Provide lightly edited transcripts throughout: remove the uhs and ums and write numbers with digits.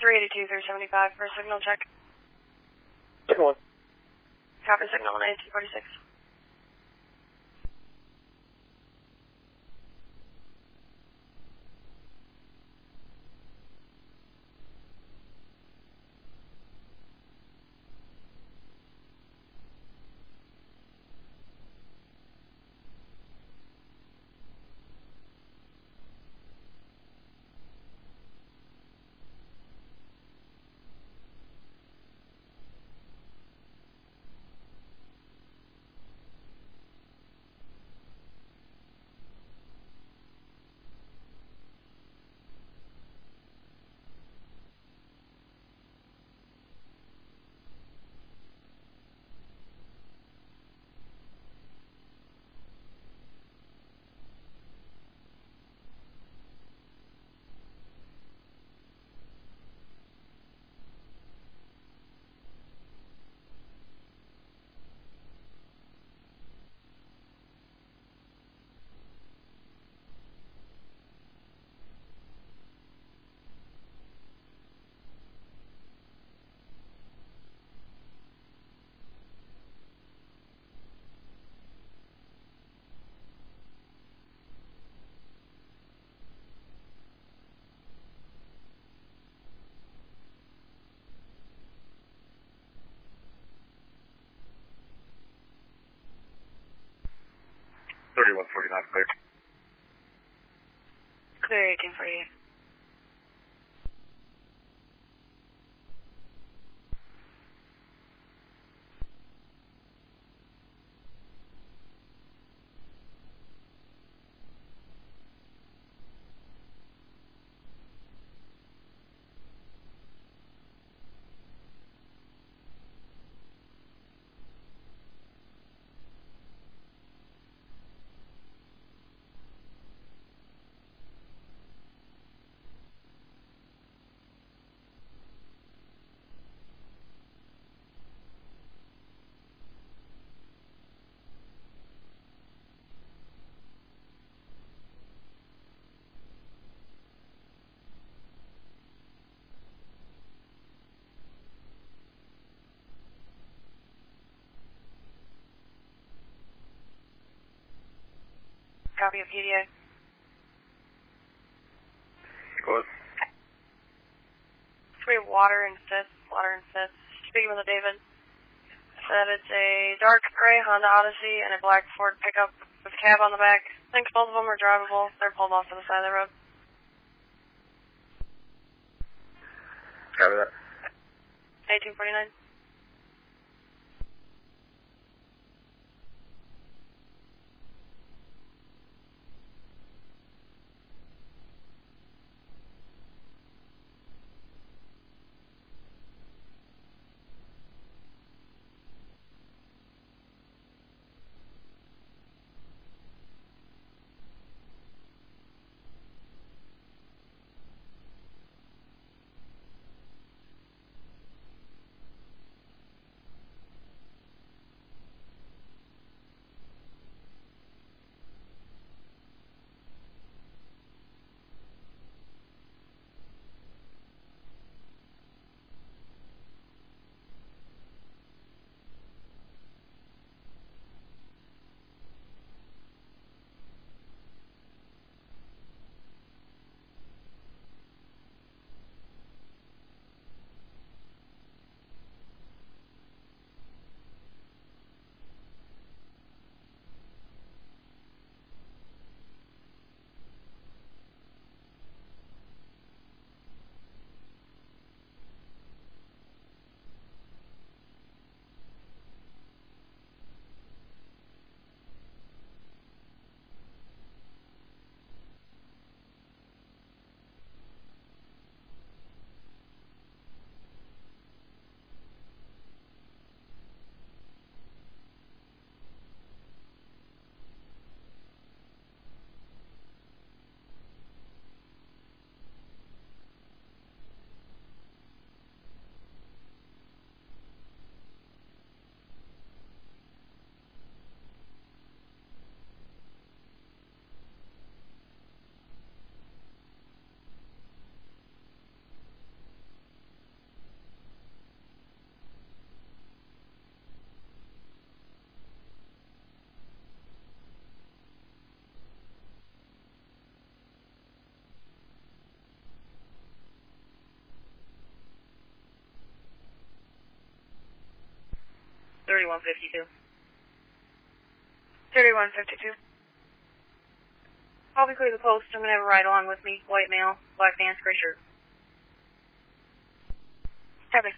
382, 375 for a signal check. Signal 1. Copy signal 1846. Clear. Clear 1848. Copy of PDA. Close. We have water and fifth. Speaking with David. Said it's a dark gray Honda Odyssey and a black Ford pickup with cab on the back. Thinks both of them are drivable. They're pulled off to the side of the road. Copy that. 1849. 3152. 3152. I'll be clear the post. I'm going to have a ride along with me. White male, black pants, gray shirt. Copy.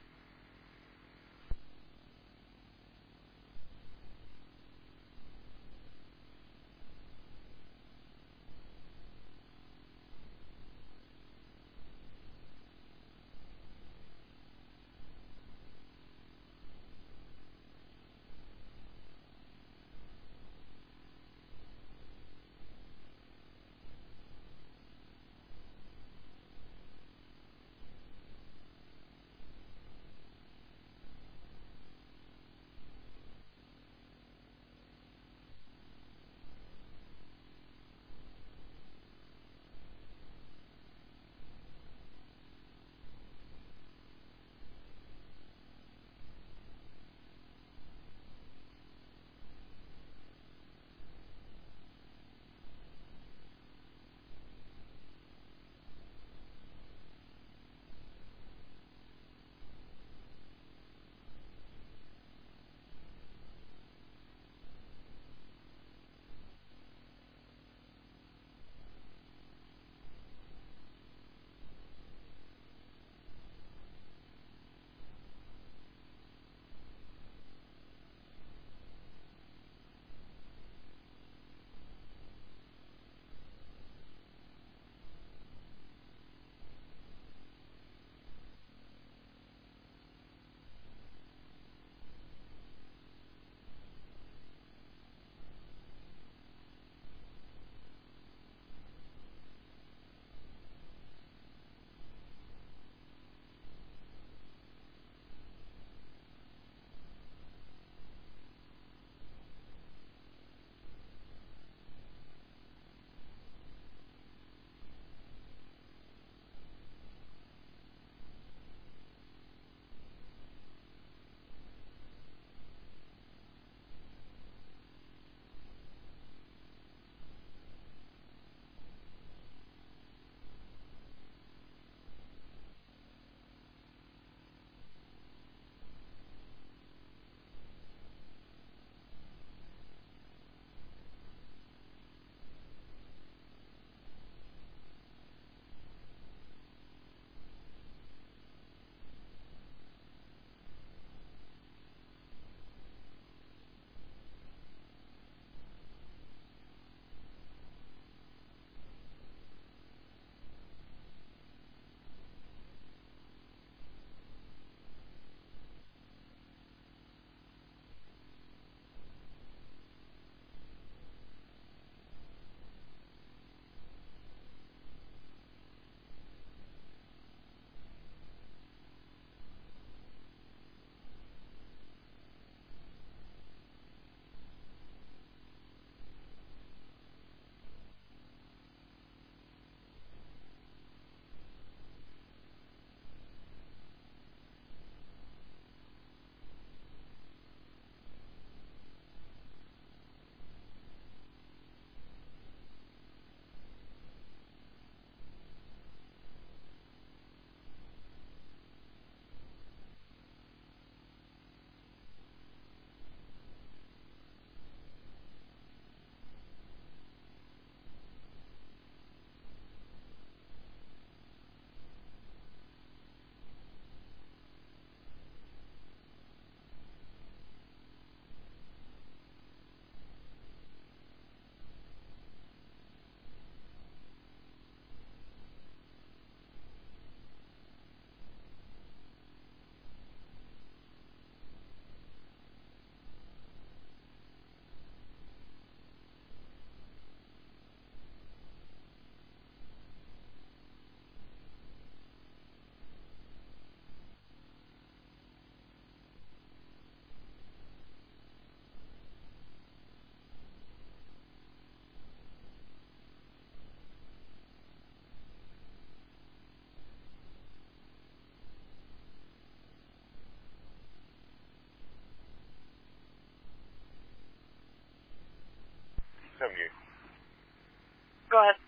Go ahead.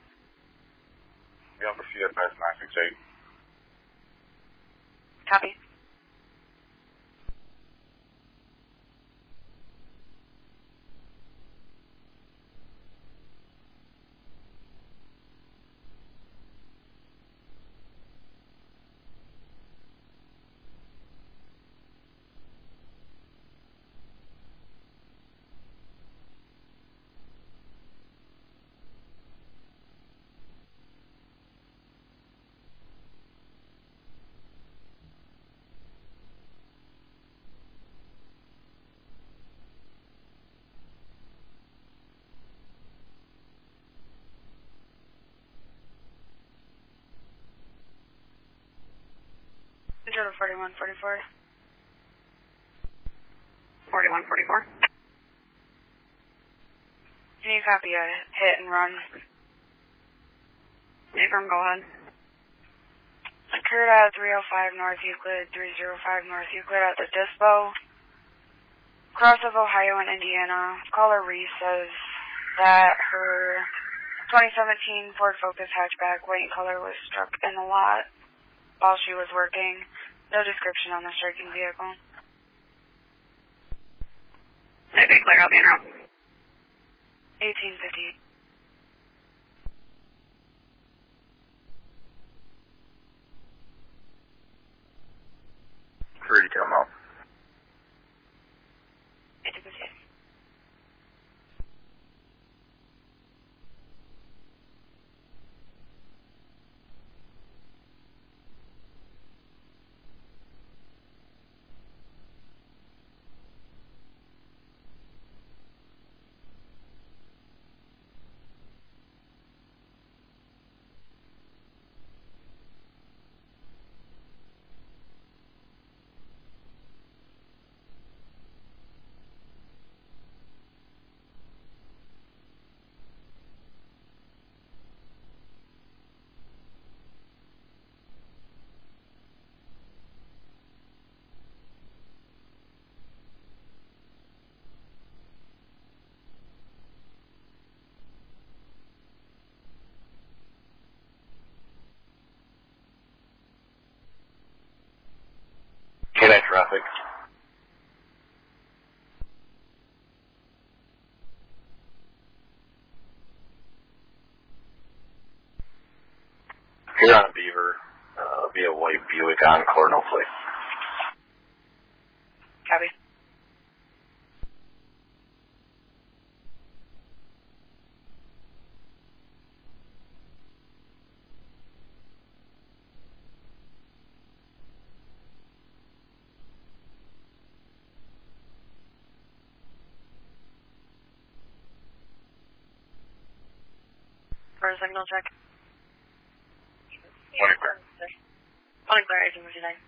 The Alpha CFS 968. Copy. Go to 4144. 4144. Can you copy a hit and run? Affirm, go ahead. Occurred at 305 North Euclid, 305 North Euclid at the Dispo. Cross of Ohio and Indiana. Caller Reese says that her 2017 Ford Focus hatchback, white in color, was struck in the lot while she was working. No description on the striking vehicle. Okay, clear out the route. 1850. For detail now. 1850. K-9 traffic. Here on a Beaver, via white Buick Encore, no plate. Copy. For a signal check. Morning, clear. Morning, clear, 1859.